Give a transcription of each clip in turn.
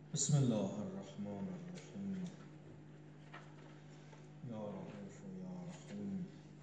بسم الله الرحمن الرحیم. یا رؤوف یا رحیم.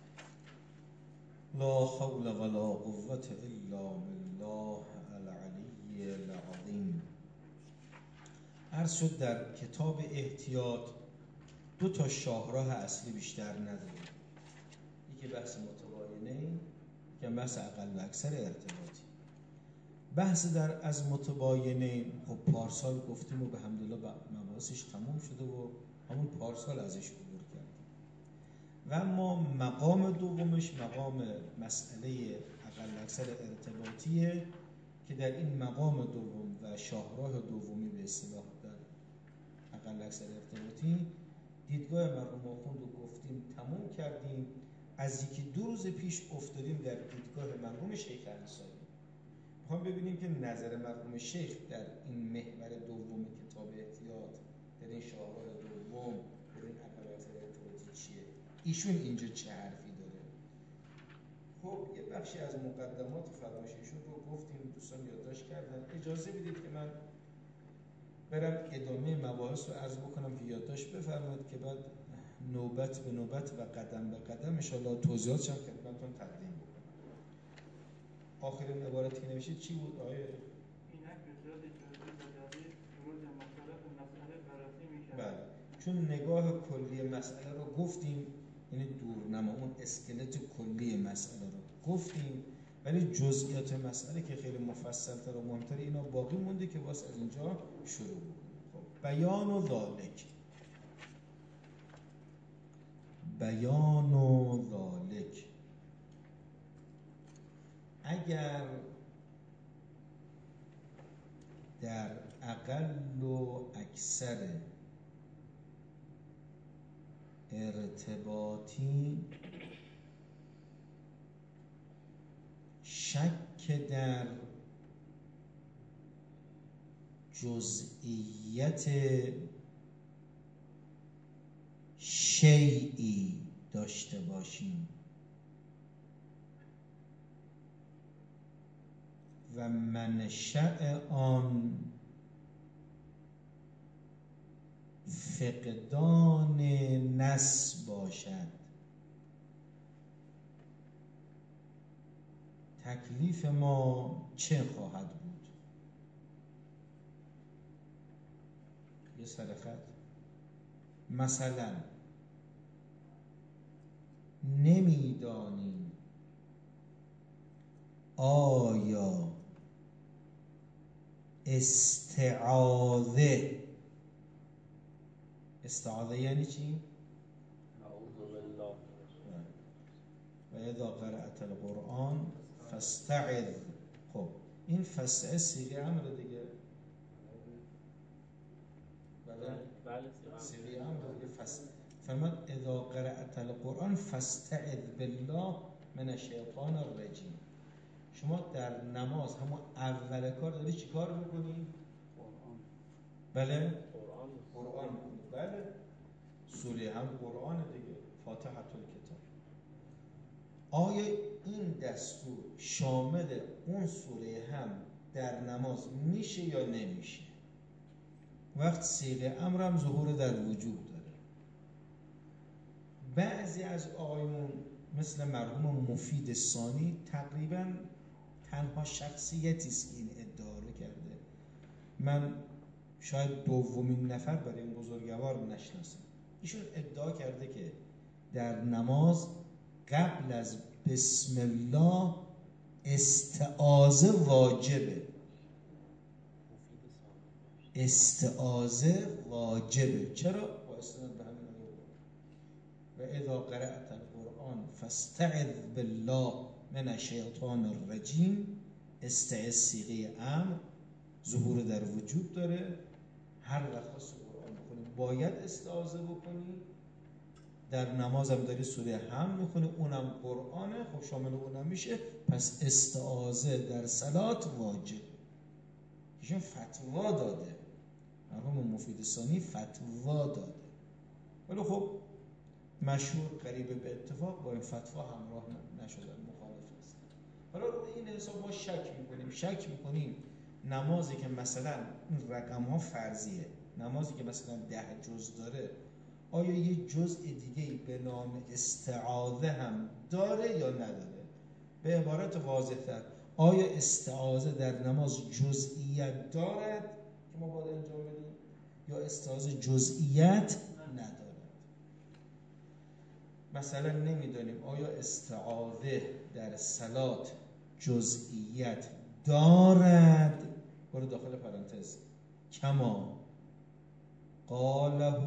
لا حول ولا قوة الا بالله العلی العظیم. عرض شد در کتاب احتیاط دو تا شاهراه اصلی بیشتر نداره. یکی بحث متباینه، یکی بحث اقل و اکثر ارتباطی. بحث در از متباینه خب پارسال گفتیم و به حمدالله مباحثش تموم شده و همون پارسال ازش عبور کردیم. و اما مقام دومش مقام مسئله اقل اکثر ارتباطیه که در این مقام دوم و شاهراه دومی به اصطلاح در اقل اکثر ارتباطی دیدگاه مرحوم آخوند رو گفتیم تموم کردیم. از یکی دو روز پیش افتادیم در دیدگاه مرحوم شیخ انصاری. میخوام ببینیم که نظر مرحوم شیخ در این محور دوم کتاب احتیاط، در این شاهراه دوم، در این اقل اکثر ارتباطی چیه؟ ایشون اینجا چه حرفی داره؟ خب یه بخشی از مقدمات فرمایش ایشون رو گفتیم، دوستان یادداشت کردن. اجازه بدید که من برم ادامه مباحث رو عرض بکنم که یادداشت بفرمایید که بعد نوبت به نوبت و قدم به قدم ان شاءالله توضیحاتش هم خدمتتون تقدیم بکنم. آخرین عبارتی که نوشید چی بود آیه؟ اینک به صورت جزئی و دقیق ورود مطالب مسئله بررسی می‌شود. بله، چون نگاه کلی مسئله رو گفتیم، یعنی دورنما اون اسکلت کلی مسئله رو گفتیم، ولی جزئیات مسئله که خیلی مفصل‌تر و مهم‌تر اینا باقی مونده که واسه از اینجا شروع بکنیم. خب بیان و ذالک، بیان و ذالک، اگر در اقل و اکثر ارتباطی شک در جزئیت شیئی داشته باشیم و منشأ آن فقدان نص باشد، تکلیف ما چه خواهد بود؟ یه سر خط. مثلا نمیدانیم آیا استعاذه یعنی چی؟ اعوذ بالله. و اذا قرأت القرآن فاستعذ. خب این فاستعذ صیغه امر دیگه. بله صیغه امر دیگه. فرمود اذا قرأت القرآن فاستعذ بالله من الشیطان الرجیم. شما در نماز همون اول کار داری چی کار میکنی؟ قرآن. بله؟ قرآن. بله، سوره هم قرآن دیگه، فاتحه الکتاب. آیا این دستور شامل اون سوره هم در نماز میشه یا نمیشه؟ وقت صیغه امر هم ظهور در وجود داره. بعضی از آقایون مثل مرحوم مفید ثانی تقریبا تنها شخصیتی است که این ادعا رو کرده. من شاید دومین نفر برای این بزرگوار نشناسم. ایشون ادعا کرده که در نماز قبل از بسم الله استعاذه واجبه. استعاذه واجبه. چرا؟ با استناد به همین آیه. و اذا قرأت القرآن فاستعذ بالله من الشیطان الرجیم. استعاذ صیغه امر ظهور در وجود داره. هر وقت خواست قرآن بخونی باید استعاذه بکنی. در نماز هم داری سوره هم میخونی، اونم قرآنه، خب شامل اونم میشه. پس استعاذه در صلات واجب. ایشون فتوا داده، مرحوم مفید ثانی فتوا داده، ولی خب مشهور قریب به اتفاق با این فتوا همراه نشدن، مخالف هست. حالا این حساب ما شک میکنیم نمازی که مثلا این رقم ها فرضیه، نمازی که مثلا 10 جز داره آیا یه جزء دیگه به نام استعاذه هم داره یا نداره؟ به عبارت واضح‌تر، آیا استعاذه در نماز جزئیت دارد که ما باید انجام بدیم یا استعاذه جزئیت ندارد؟ مثلا نمیدونیم آیا استعاذه در صلات جزئیت دارد، برو داخل پرانتز، کما قاله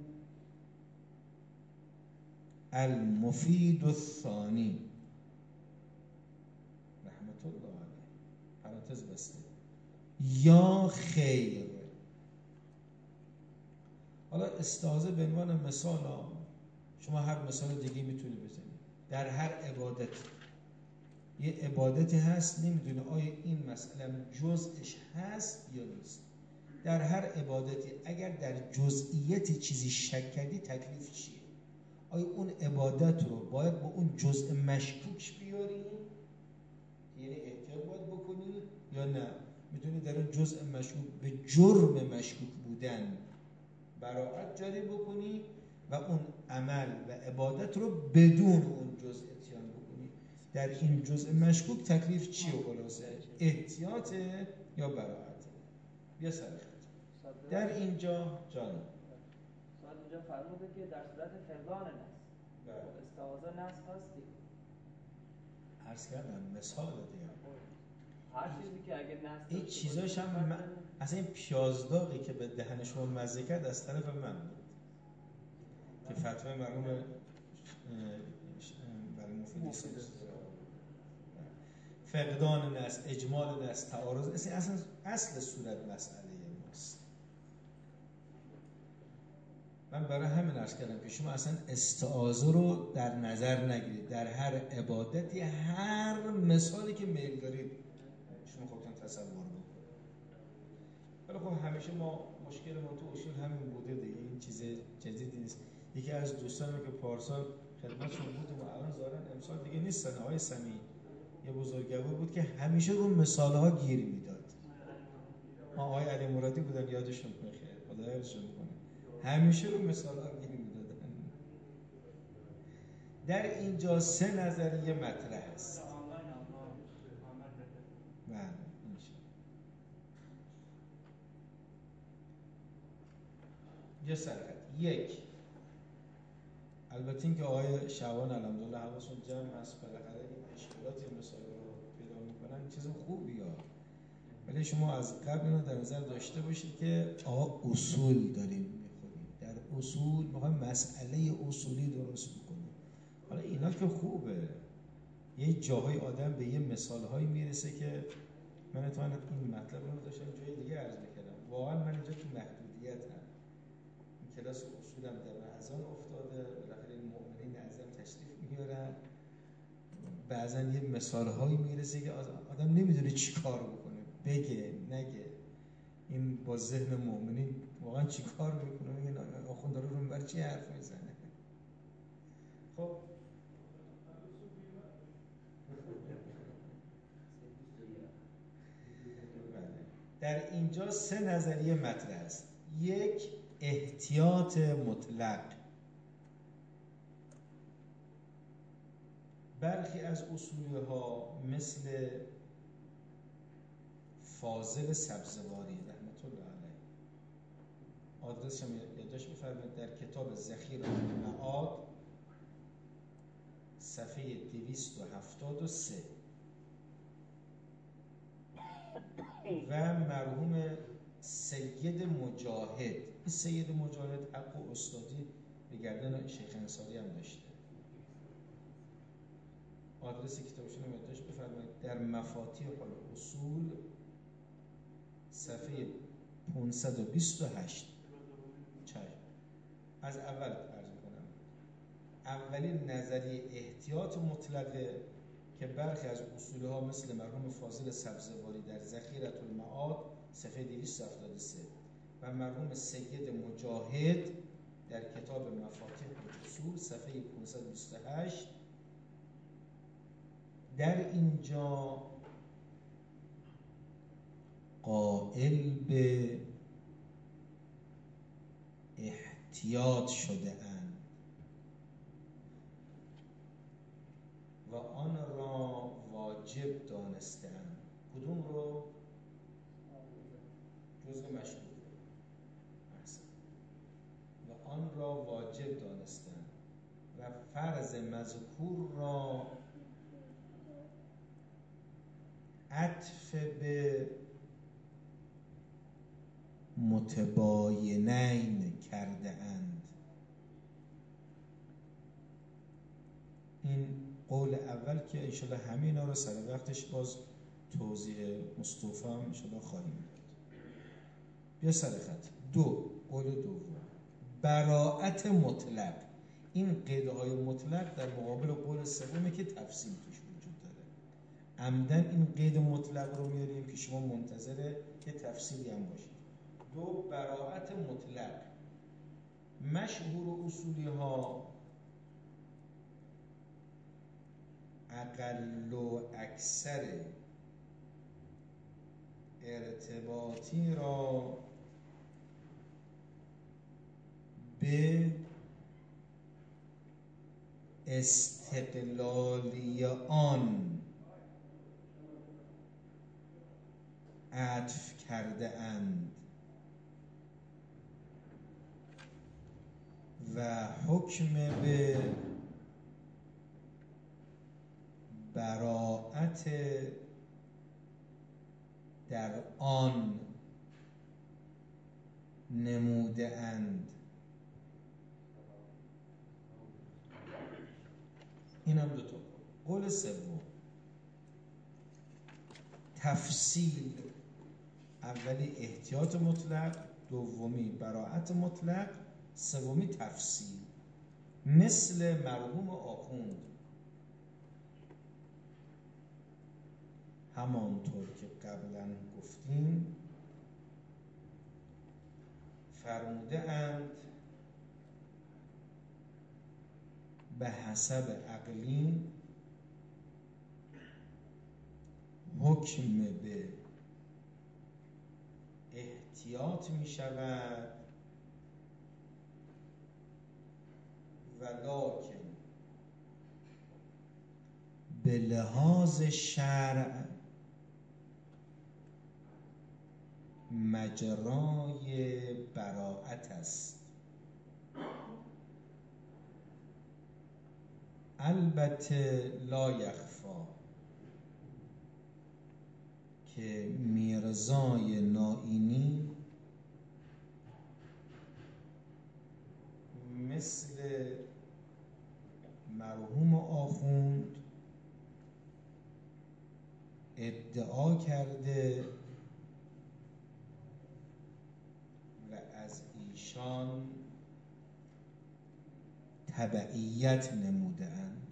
المفید الثانی رحمت الله علیه، پرانتز بسته، یا خیر. حالا استعاذه به عنوان مثال شما هر مثال دیگه میتونی بزنید. در هر عبادت یه عبادتی هست نمیدونه آیا این مسئله جزءش هست یا نیست. در هر عبادتی اگر در جزئیت چیزی شک کردی تکلیف چیه؟ آیا اون عبادت رو باید با اون جزء مشکوک بیاری؟ یعنی احتیاط باید بکنی یا نه؟ میتونی در اون جزء مشکوک به جرم مشکوک بودن براءت جاری بکنی و اون عمل و عبادت رو بدون اون جزء اتیان بکنی. در این جزء مشکوک تکلیف چیه خلاصه؟ احتیاط یا براءت؟ بیا سر خط. در اینجا جان سوال اینجا فرموده که در صورت فقدان نص استعاذه نص هستی. عرض کردم مثال دیگه هر چیزی که اگه نص این چیزاش هم اصلا این پیازداغی که به دهن شما مزه کرد از طرف من بود که فتوای مرحوم برای مفید فقدان نص، اجمال نص، تعارض، اصل صورت مسئله ماست. من برای همین عرض کردم که شما اصلا استعاذه رو در نظر نگیرید. در هر عبادتی هر مثالی که میل دارید شما خودتون تصور بکنید. ولی خب همیشه ما مشکلمون تو اصول همین بوده دیگه، این چیز جدیدی نیست. یکی از دوستانم که پارسال خدمتشون بودیم و الان ظاهرا امسال دیگه نیستن، آقای سمی، یه بزرگوار بود که همیشه رو مثال‌ها گیر میداد. آقای علی مرادی بودن، یادشون بخیر، خدا یارشون کنه. همیشه رو مثال‌ها گیر میدادن. در اینجا 3 نظریه مطرح است. بله یه سرخط. 1 البته این که آقای شعبان الحمدلله حواسون جمع هست، بالاخره این اشکالاتی مثال رو پیدا میکنن چیز خوبیه، ولی شما از قبل اینو در نظر داشته باشید که آقا اصول داریم میخونیم، در اصول میخوایم مسئله اصولی درست بکنیم. حالا اینا که خوبه، یه جاهای آدم به یه مثالهایی میرسه که من اتفاقا این مطلب رو داشتم جای دیگه عرض میکردم. واقعا من اینجا تو محدودیت هم این کلاس اصولم در رمضان افتاده، بالاخره این مؤمنین اعظم تشریف میارن، بعضا یه مثالهایی میرسه که آدم نمیدونه چی کار بکنه، بگه نگه. این با ذهن مؤمنین واقعا چی کار میکنه؟ میگن آخوند داره رو بر چی حرف میزنه. خب در اینجا 3 نظریه مطرح است. 1 احتیاط مطلق. برخی از اصولها مثل فاضل سبزواری رحمت الله علیه، آدرسش هم یادداشت بفرمایید، در کتاب ذخیره المعاد صفحه 273 و مرحوم سید مجاهد. این سید مجاهد حق و استادی به گردن شیخ انصاری هم داشته. آدرس کتابشون رو یادداشت بفرمایید، در مفاتیح الاصول صفحه 528. از اول عرض می‌کنم. اولین نظریه احتیاط مطلقه که برخی از اصولها مثل مرحوم فاضل سبزواری در ذخیره المعاد صفحه 273 و مرحوم سید مجاهد در کتاب مفاتیح الاصول صفحه 528 در اینجا قائل به احتیاط شده اند و آن را واجب دانسته اند. کدوم رو؟ جزء مشروط و آن را واجب دانسته اند و فرض مذکور را عطف به متباینین کرده اند. این قول اول که انشاءالله همه اینا رو سر وقتش باز توضیح مستوفی هم انشاءالله خواهیم داد. بیا سر خط. قول دوم براءت مطلق. این قیدهای مطلق در مقابل قول سومی که تفصیل توش وجود داره. عمدن این قید مطلق رو میاریم که شما منتظر که تفصیلی هم باشید. براءت مطلق. مشهور اصولی ها اقل و اکثر ارتباطی را به استقلالی آن عطف کرده اند و حکم به براءت در آن نموده اند. این هم دو تا. قول سوم تفصیل. اولی احتیاط مطلق، دومی براءت مطلق، سومی تفصیل. مثل مرحوم آخوند، همانطور که قبلا گفتیم فرموده اند به حسب عقلی حکم به احتیاط می شود ولکن به لحاظ شرع مجرای براءت است. البته لا یخفا که میرزای نائینی مثل مرحوم آخوند ادعا کرده و از ایشان تبعیت نموده اند.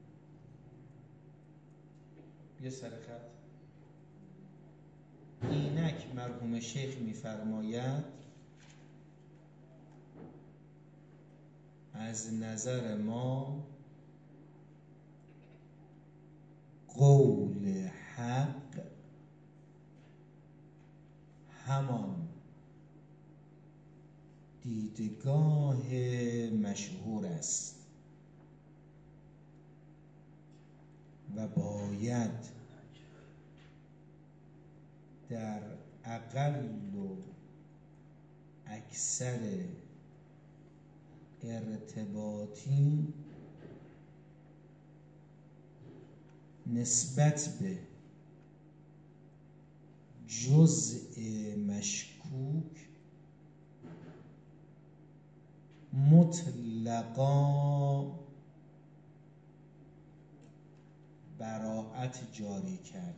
بیا سر خط. اینک مرحوم شیخ می‌فرماید از نظر ما قول حق همان دیدگاه مشهور است و باید در اقل و اکثر ارتباطی نسبت به جزء مشکوک مطلقا براءت جاری کرد.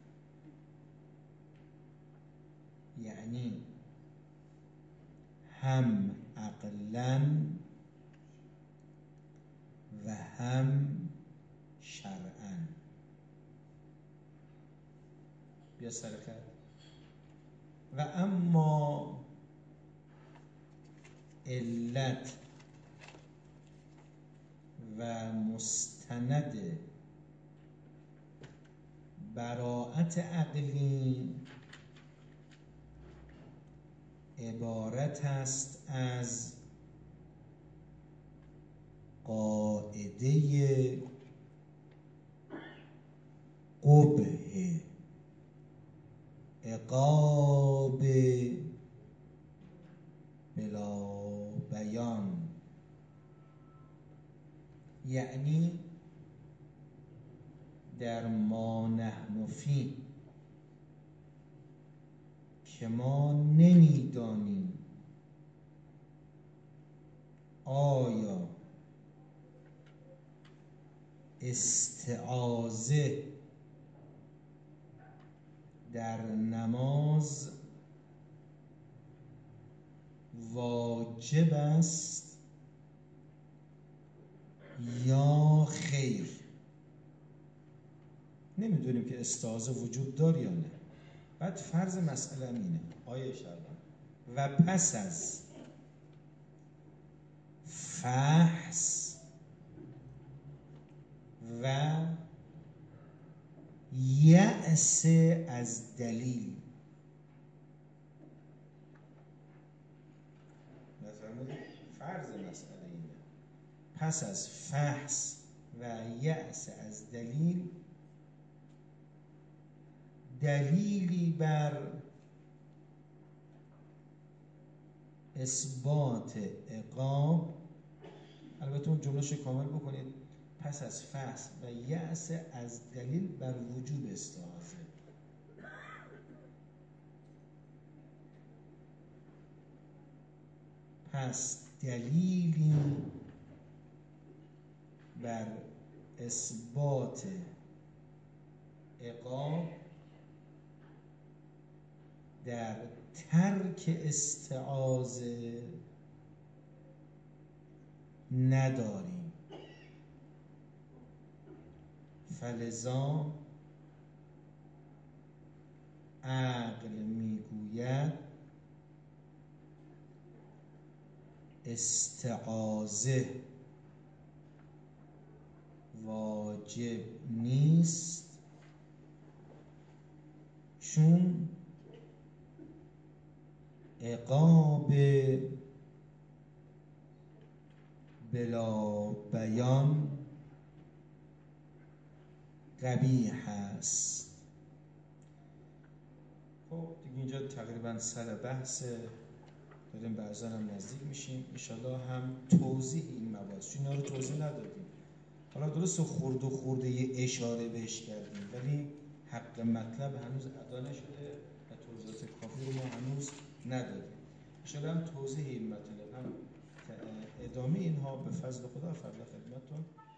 یعنی هم عقلاً و هم شرعاً. بیا سر خط. و اما علت و مستند براءت عقلی عبارت است از قاعده قبح عقاب بلا بیان، یعنی در ما نحن فی که ما نمیدانیم آیا استعاذه در نماز واجب است یا خیر. نمیدونیم که استعاذه وجود داره یا نه. بعد فرض مسئله اینه آیه شربان و پس از فحص و یأس از دلیل. فرض مسئله اینه پس از فحص و یأس از دلیل، دلیلی بر اثبات عقاب. البته اون جمله‌ش کامل بکنید. پس از فحص و یأس از دلیل بر وجوب استعاذه. پس دلیلی بر اثبات عقاب در ترک استعاذه نداریم. فلذا عقل میگوید استعاذه واجب نیست، چون عقاب بلا بیان قبیح است. خب دیگه اینجا تقریبا سر بحثه، داریم به اذان هم نزدیک میشیم. انشالله هم توضیح این مباحث، چون اینا رو توضیح ندادیم. حالا درست خورده یه اشاره بهش کردیم، ولی حق مطلب هنوز ادا نشده و توضیحات کافی رو ما هنوز ندادیم. انشالله هم توضیح این مطلب هم ادامه اینها به فضل خدا فردا خدمتتون